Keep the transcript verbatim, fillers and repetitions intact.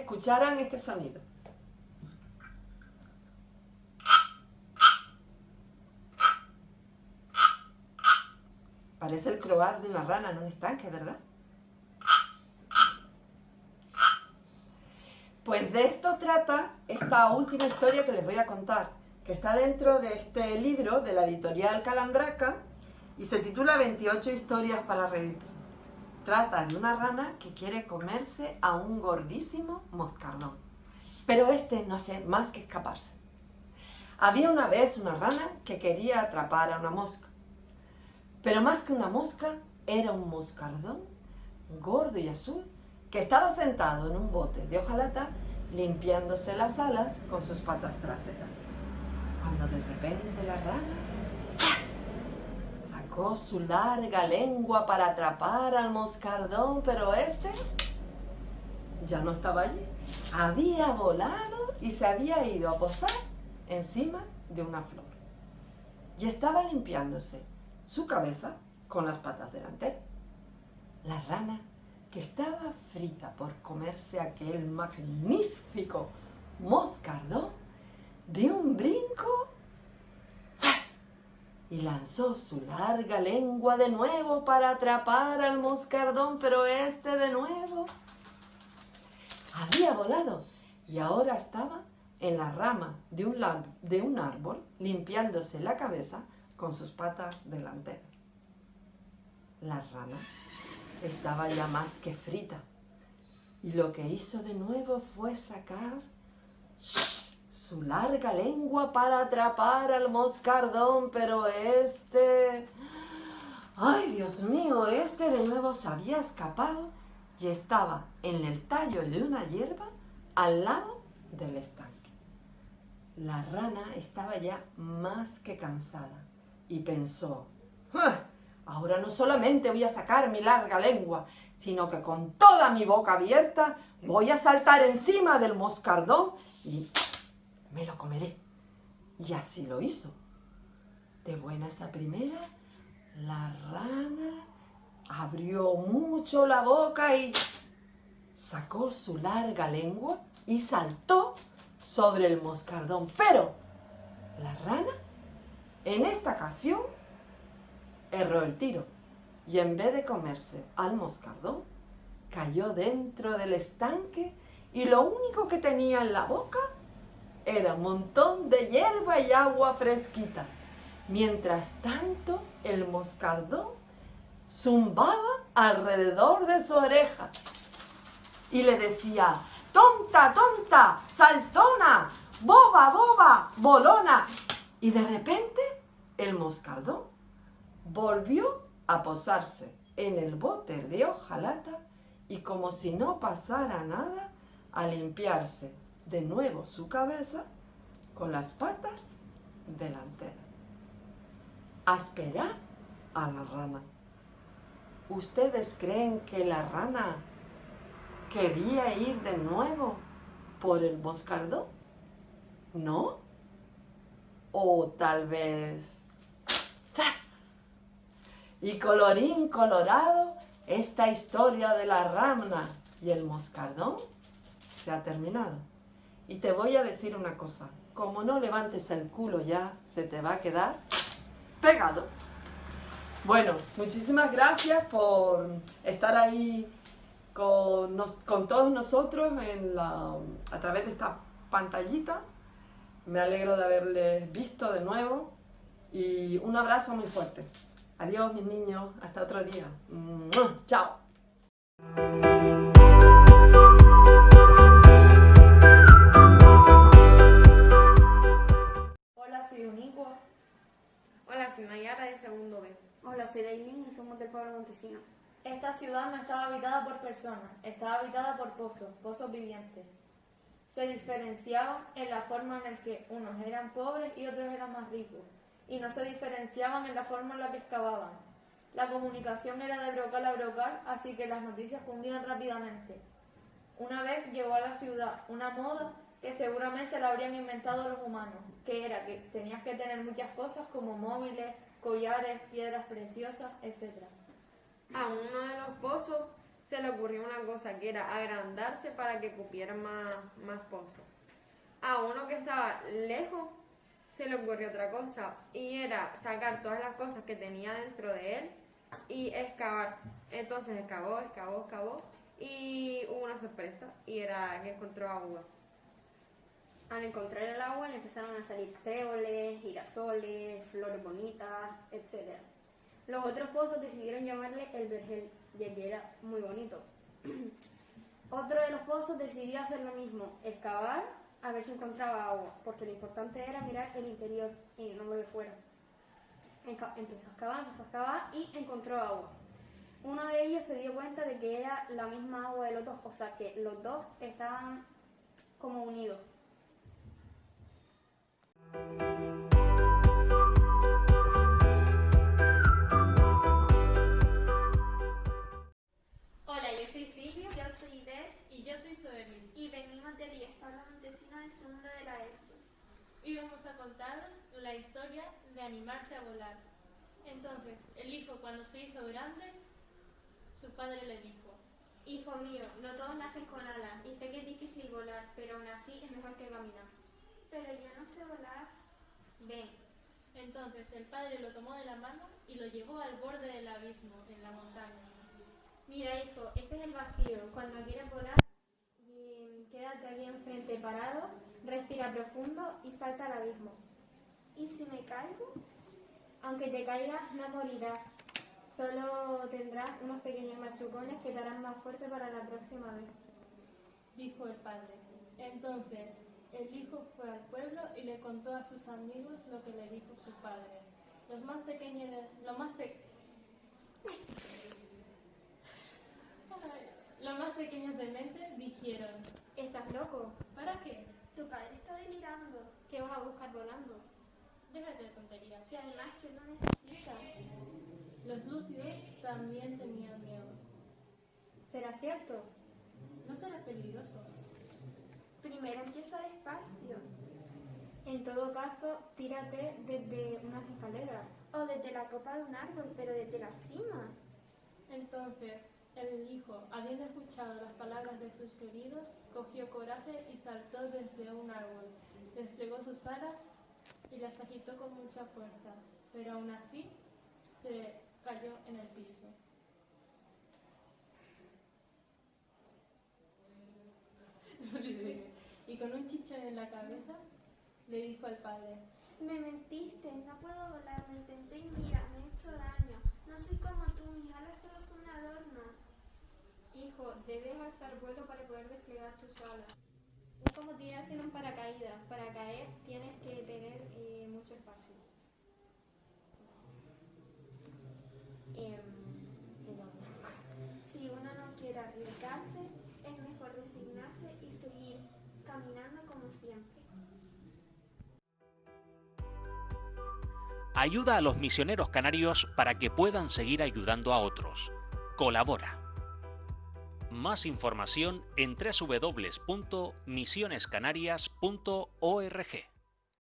escucharan este sonido. Parece el croar de una rana en un estanque, ¿verdad? Pues de esto trata esta última historia que les voy a contar, que está dentro de este libro de la editorial Calandraca y se titula veintiocho historias para reírte. Trata de una rana que quiere comerse a un gordísimo moscardón, pero este no hace más que escaparse. Había una vez una rana que quería atrapar a una mosca, pero más que una mosca era un moscardón gordo y azul que estaba sentado en un bote de hojalata limpiándose las alas con sus patas traseras. Cuando de repente la rana ¡zas!, sacó su larga lengua para atrapar al moscardón, pero este ya no estaba allí. Había volado y se había ido a posar encima de una flor. Y estaba limpiándose su cabeza con las patas delanteras. La rana, que estaba frita por comerse aquel magnífico moscardón, dio un brinco ¡zas!, y lanzó su larga lengua de nuevo para atrapar al moscardón, pero este de nuevo había volado y ahora estaba en la rama de un, de un árbol limpiándose la cabeza con sus patas delanteras. La rana estaba ya más que frita y lo que hizo de nuevo fue sacar su larga lengua para atrapar al moscardón, pero este... ¡Ay, Dios mío! Este de nuevo se había escapado y estaba en el tallo de una hierba al lado del estanque. La rana estaba ya más que cansada y pensó: ¡ah! Ahora no solamente voy a sacar mi larga lengua, sino que con toda mi boca abierta voy a saltar encima del moscardón y me lo comeré. Y así lo hizo. De buenas a primera, la rana abrió mucho la boca y sacó su larga lengua y saltó sobre el moscardón. Pero la rana, en esta ocasión, erró el tiro y en vez de comerse al moscardón, cayó dentro del estanque y lo único que tenía en la boca era un montón de hierba y agua fresquita. Mientras tanto, el moscardón zumbaba alrededor de su oreja y le decía: ¡tonta, tonta, saltona, boba, boba, bolona! Y de repente, el moscardón volvió a posarse en el bote de hojalata y, como si no pasara nada, a limpiarse de nuevo su cabeza con las patas delanteras. A esperar a la rana. ¿Ustedes creen que la rana quería ir de nuevo por el moscardón? ¿No? O tal vez... ¡zas! Y colorín colorado, esta historia de la rana y el moscardón se ha terminado. Y te voy a decir una cosa: como no levantes el culo ya, se te va a quedar pegado. Bueno, muchísimas gracias por estar ahí con, nos, con todos nosotros en la, a través de esta pantallita. Me alegro de haberles visto de nuevo y un abrazo muy fuerte. Adiós, mis niños, hasta otro día. ¡Chao! Hola, soy Uniqua. Hola, soy Nayara de segundo B. Hola, soy Dailin y somos del pueblo Montesino. Esta ciudad no estaba habitada por personas, estaba habitada por pozos, pozos vivientes. Se diferenciaban en la forma en la que unos eran pobres y otros eran más ricos, y no se diferenciaban en la forma en la que excavaban. La comunicación era de brocal a brocal, así que las noticias cundían rápidamente. Una vez llegó a la ciudad una moda que seguramente la habrían inventado los humanos, que era que tenías que tener muchas cosas como móviles, collares, piedras preciosas, etcétera. A uno de los pozos se le ocurrió una cosa que era agrandarse para que cupiera más, más pozos. A uno que estaba lejos se le ocurrió otra cosa y era sacar todas las cosas que tenía dentro de él y excavar. Entonces excavó, excavó, excavó y hubo una sorpresa y era que encontró agua. Al encontrar el agua le empezaron a salir tréboles, girasoles, flores bonitas, etcétera. Los otros pozos decidieron llamarle el vergel, ya que era muy bonito. Otro de los pozos decidió hacer lo mismo, excavar a ver si encontraba agua, porque lo importante era mirar el interior y no ver fuera. Enca- empezó a excavar, empezó a excavar y encontró agua. Uno de ellos se dio cuenta de que era la misma agua de los dos, o sea que los dos estaban como unidos. Hola, yo soy Silvia Yo soy Ide y yo soy Soberlin. y venimos de Díaz Pablo Montesino de segundo de la ESO. Y vamos a contaros la historia de animarse a volar. Entonces, el hijo, cuando se hizo grande, su padre le dijo: Hijo mío, no todos nacen con alas y sé que es difícil volar, pero aún así es mejor que caminar. Pero yo no sé volar. Ven. Entonces el padre lo tomó de la mano y lo llevó al borde del abismo, en la montaña. Mira, hijo, este es el vacío. Cuando quieras volar, eh, quédate aquí enfrente parado, respira profundo y salta al abismo. ¿Y si me caigo? Aunque te caigas, no morirás. Solo tendrás unos pequeños machucones que te harán más fuerte para la próxima vez. Dijo el padre. Entonces el hijo fue al pueblo y le contó a sus amigos lo que le dijo su padre. Los más pequeños de, lo más pe- Los más pequeños de mente dijeron: ¿Estás loco? ¿para qué? Tu padre está delirando. ¿Qué vas a buscar volando? Déjate de tonterías. Y además que lo necesita. Los lúcidos también tenían miedo. ¿Será cierto? ¿No será peligroso? Primero empieza despacio. En todo caso, tírate desde unas escaleras. O desde la copa de un árbol, pero desde la cima. Entonces el hijo, habiendo escuchado las palabras de sus queridos, cogió coraje y saltó desde un árbol, desplegó sus alas y las agitó con mucha fuerza, pero aún así se cayó en el piso. Y con un chichón en la cabeza le dijo al padre: Me mentiste, no puedo volar, me intenté y mira, me he hecho daño. No soy como tú, mis alas solo son un adorno. Hijo, debes alzar vuelo para poder desplegar tus alas. Es como tirarse en un paracaídas. Para caer tienes que tener eh, mucho espacio. Em, perdón. Si uno no quiere arriesgarse, es mejor resignarse y seguir caminando como siempre. Ayuda a los misioneros canarios para que puedan seguir ayudando a otros. Colabora. Más información en doble u doble u doble u punto misiones canarias punto org.